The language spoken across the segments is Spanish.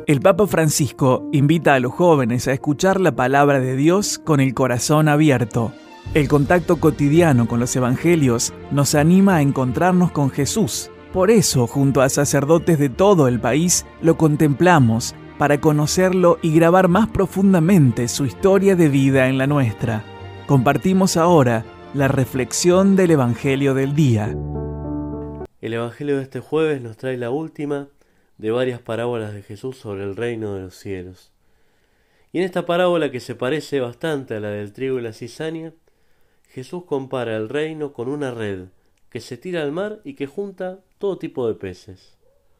El Papa Francisco invita a los jóvenes a escuchar la palabra de Dios con el corazón abierto. El contacto cotidiano con los evangelios nos anima a encontrarnos con Jesús. Por eso, junto a sacerdotes de todo el país, lo contemplamos para conocerlo y grabar más profundamente su historia de vida en la nuestra. Compartimos ahora la reflexión del Evangelio del día. El Evangelio de este jueves nos trae la última de varias parábolas de Jesús sobre el reino de los cielos. Y en esta parábola, que se parece bastante a la del trigo y la cizaña, Jesús compara el reino con una red que se tira al mar y que junta todo tipo de peces.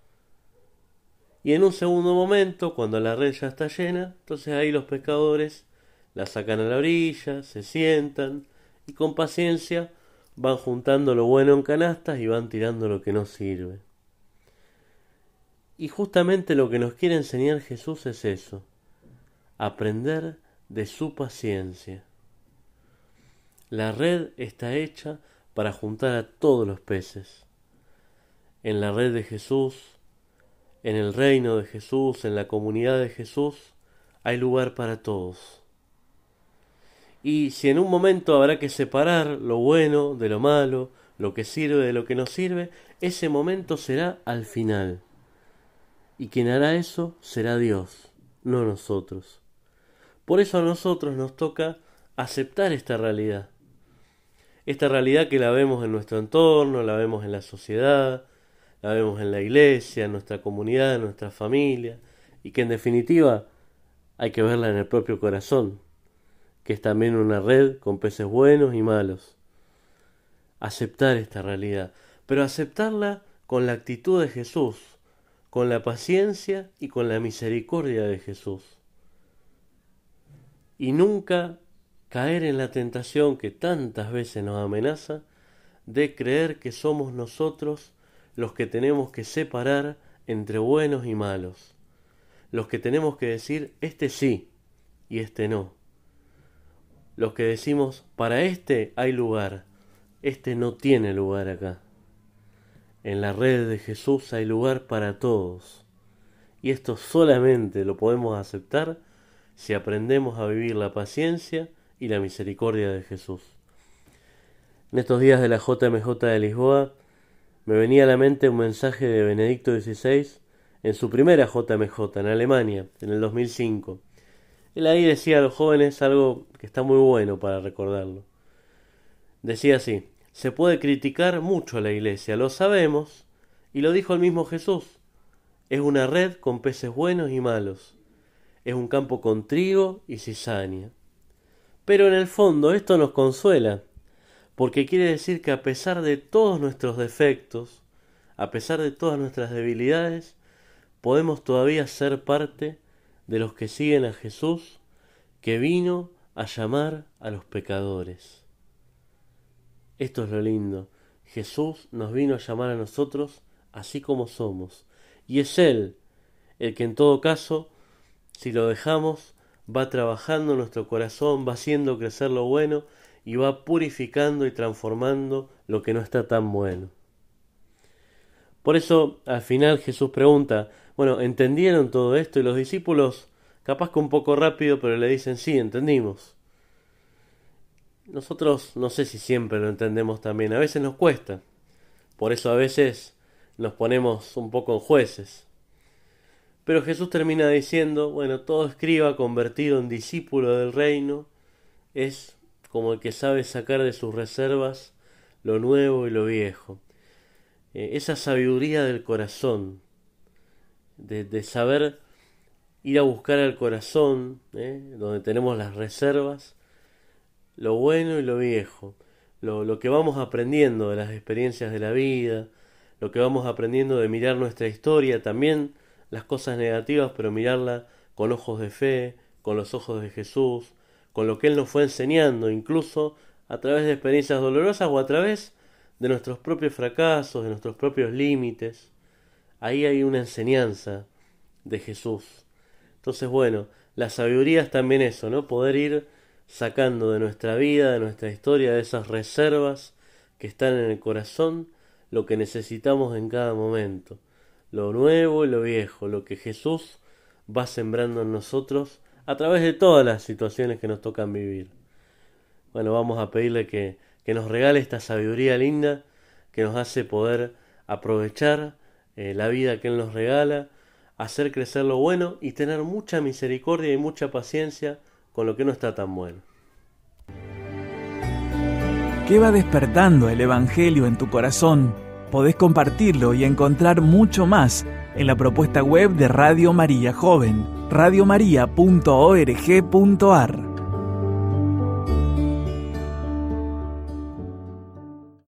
Y en un segundo momento, cuando la red ya está llena, entonces ahí los pescadores la sacan a la orilla, se sientan y con paciencia van juntando lo bueno en canastas y van tirando lo que no sirve. Y justamente lo que nos quiere enseñar Jesús es eso: aprender de su paciencia. La red está hecha para juntar a todos los peces. En la red de Jesús, en el reino de Jesús, en la comunidad de Jesús, hay lugar para todos. Y si en un momento habrá que separar lo bueno de lo malo, lo que sirve de lo que no sirve, ese momento será al final. Y quien hará eso será Dios, no nosotros. Por eso a nosotros nos toca aceptar esta realidad. Esta realidad que la vemos en nuestro entorno, la vemos en la sociedad, la vemos en la iglesia, en nuestra comunidad, en nuestra familia, y que en definitiva hay que verla en el propio corazón, que es también una red con peces buenos y malos. Aceptar esta realidad, pero aceptarla con la actitud de Jesús, con la paciencia y con la misericordia de Jesús. Y nunca caer en la tentación que tantas veces nos amenaza de creer que somos nosotros los que tenemos que separar entre buenos y malos, los que tenemos que decir este sí y este no, los que decimos para este hay lugar, este no tiene lugar acá. En la red de Jesús hay lugar para todos, y esto solamente lo podemos aceptar si aprendemos a vivir la paciencia y la misericordia de Jesús. En estos días de la JMJ de Lisboa me venía a la mente un mensaje de Benedicto XVI en su primera JMJ en Alemania, en el 2005. Él ahí decía a los jóvenes algo que está muy bueno para recordarlo. Decía así: se puede criticar mucho a la Iglesia, lo sabemos, y lo dijo el mismo Jesús. Es una red con peces buenos y malos. Es un campo con trigo y cizaña. Pero en el fondo esto nos consuela, porque quiere decir que a pesar de todos nuestros defectos, a pesar de todas nuestras debilidades, podemos todavía ser parte de los que siguen a Jesús, que vino a llamar a los pecadores. Esto es lo lindo. Jesús nos vino a llamar a nosotros así como somos. Y es Él el que en todo caso, si lo dejamos, va trabajando en nuestro corazón, va haciendo crecer lo bueno y va purificando y transformando lo que no está tan bueno. Por eso al final Jesús pregunta: bueno, ¿entendieron todo esto? Y los discípulos, capaz que un poco rápido, pero le dicen: sí, entendimos. Nosotros no sé si siempre lo entendemos también, a veces nos cuesta. Por eso a veces nos ponemos un poco en jueces. Pero Jesús termina diciendo: bueno, todo escriba convertido en discípulo del reino es como el que sabe sacar de sus reservas lo nuevo y lo viejo. Esa sabiduría del corazón, de saber ir a buscar al corazón, donde tenemos las reservas, lo bueno y lo viejo, lo que vamos aprendiendo de las experiencias de la vida, lo que vamos aprendiendo de mirar nuestra historia, también las cosas negativas, pero mirarla con ojos de fe, con los ojos de Jesús, con lo que Él nos fue enseñando, incluso a través de experiencias dolorosas o a través de nuestros propios fracasos, de nuestros propios límites. Ahí hay una enseñanza de Jesús. Entonces, bueno, la sabiduría es también eso, ¿no? Poder ir sacando de nuestra vida, de nuestra historia, de esas reservas que están en el corazón, lo que necesitamos en cada momento, lo nuevo y lo viejo, lo que Jesús va sembrando en nosotros a través de todas las situaciones que nos tocan vivir. Bueno, vamos a pedirle que nos regale esta sabiduría linda que nos hace poder aprovechar la vida que Él nos regala, hacer crecer lo bueno y tener mucha misericordia y mucha paciencia con lo que no está tan bueno. ¿Qué va despertando el Evangelio en tu corazón? Podés compartirlo y encontrar mucho más en la propuesta web de Radio María Joven, radiomaria.org.ar.